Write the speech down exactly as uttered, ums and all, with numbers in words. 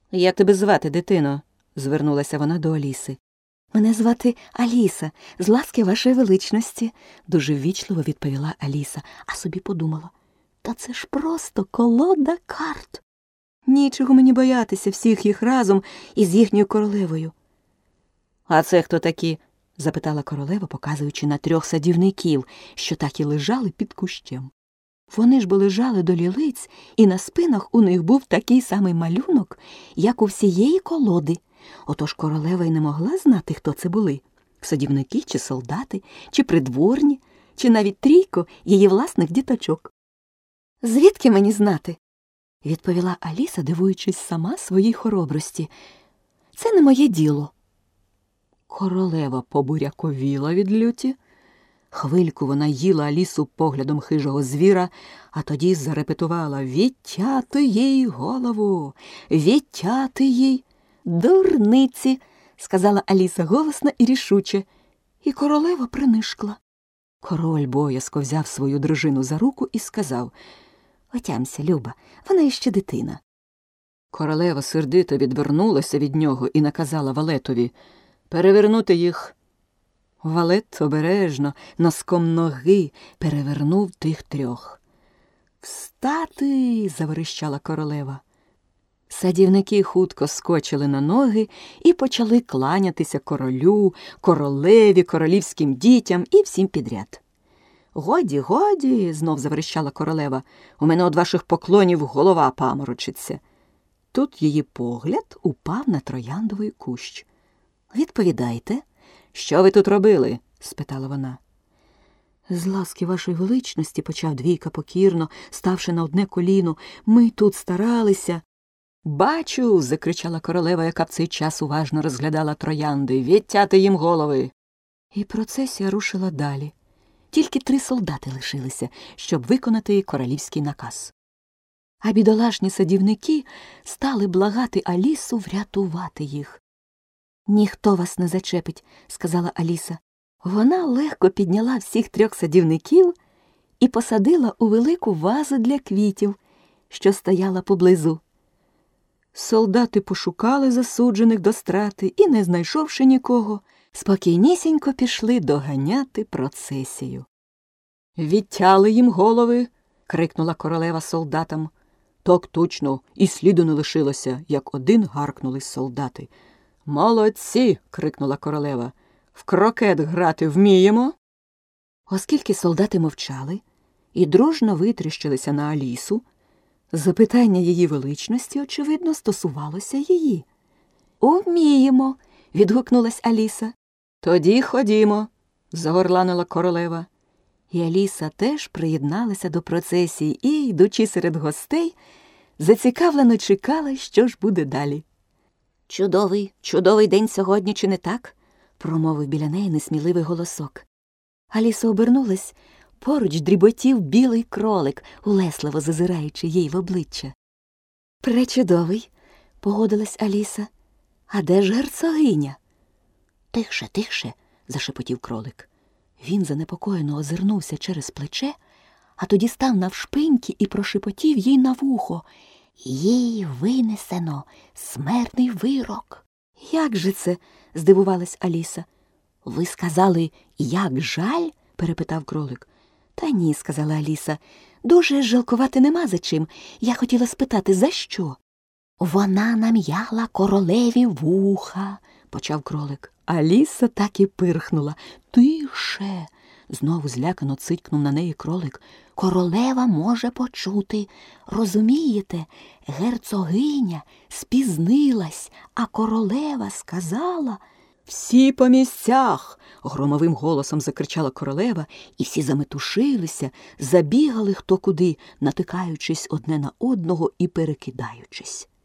Як тебе звати, дитино? Звернулася вона до Аліси. Мене звати Аліса, з ласки вашої величності, дуже ввічливо відповіла Аліса, а собі подумала. Та це ж просто колода карт. Нічого мені боятися всіх їх разом із їхньою королевою. А це хто такі? Запитала королева, показуючи на трьох садівників, що так і лежали під кущем. Вони ж бо лежали до лілиць, і на спинах у них був такий самий малюнок, як у всієї колоди. Отож королева й не могла знати, хто це були – садівники чи солдати, чи придворні, чи навіть трійко її власних діточок. «Звідки мені знати?» – відповіла Аліса, дивуючись сама своїй хоробрості. «Це не моє діло». Королева побуряковіла від люті. Хвильку вона їла Алісу поглядом хижого звіра, а тоді зарепетувала «Відтяти їй голову! Відтяти їй!» «Дурниці!» – сказала Аліса голосно і рішуче. І королева принишкла. Король боязко взяв свою дружину за руку і сказав «Отямся, Люба, вона іще дитина». Королева сердито відвернулася від нього і наказала валетові перевернути їх. Валет обережно, носком ноги, перевернув тих трьох. «Встати!» – заверещала королева. Садівники хутко скочили на ноги і почали кланятися королю, королеві, королівським дітям і всім підряд. «Годі, годі!» – знов заверещала королева. «У мене од ваших поклонів голова паморочиться». Тут її погляд упав на трояндовий кущ. «Відповідайте, що ви тут робили?» – спитала вона. «З ласки вашої величності», – почав Двійка покірно, ставши на одне коліно, – «ми тут старалися». «Бачу!» – закричала королева, яка в цей час уважно розглядала троянди. «Відтяти їм голови!» І процесія рушила далі. Тільки три солдати лишилися, щоб виконати королівський наказ. А бідолашні садівники стали благати Алісу врятувати їх. «Ніхто вас не зачепить», – сказала Аліса. Вона легко підняла всіх трьох садівників і посадила у велику вазу для квітів, що стояла поблизу. Солдати пошукали засуджених до страти і, не знайшовши нікого, спокійнісінько пішли доганяти процесію. «Відтяли їм голови!» – крикнула королева солдатам. «Так точно, і сліду не лишилося», – як один гаркнули солдати. «Молодці!» – крикнула королева. «В крокет грати вміємо?» Оскільки солдати мовчали і дружно витріщилися на Алісу, запитання її величності, очевидно, стосувалося її. «Уміємо!» – відгукнулась Аліса. «Тоді ходімо!» – загорланила королева. І Аліса теж приєдналася до процесії і, йдучи серед гостей, зацікавлено чекала, що ж буде далі. «Чудовий, чудовий день сьогодні, чи не так?» – промовив біля неї несміливий голосок. Аліса обернулась. Поруч дріботів білий кролик, улесливо зазираючи їй в обличчя. «Пречудовий!» – погодилась Аліса. «А де ж герцогиня?» «Тихше, тихше!» – зашепотів кролик. Він занепокоєно озирнувся через плече, а тоді став навшпиньки і прошепотів їй на вухо. «Їй винесено смертний вирок». «Як же це?» – здивувалась Аліса. «Ви сказали, як жаль?» – перепитав кролик. «Та ні», – сказала Аліса, – «дуже жалкувати нема за чим. Я хотіла спитати, за що?» «Вона нам'яла королеві вуха», – почав кролик. Аліса так і пирхнула. «Тише!» – знову злякано цикнув на неї кролик. «Королева може почути. Розумієте, герцогиня спізнилась, а королева сказала...» «Всі по місцях!» – громовим голосом закричала королева, і всі заметушилися, забігали хто куди, натикаючись одне на одного і перекидаючись.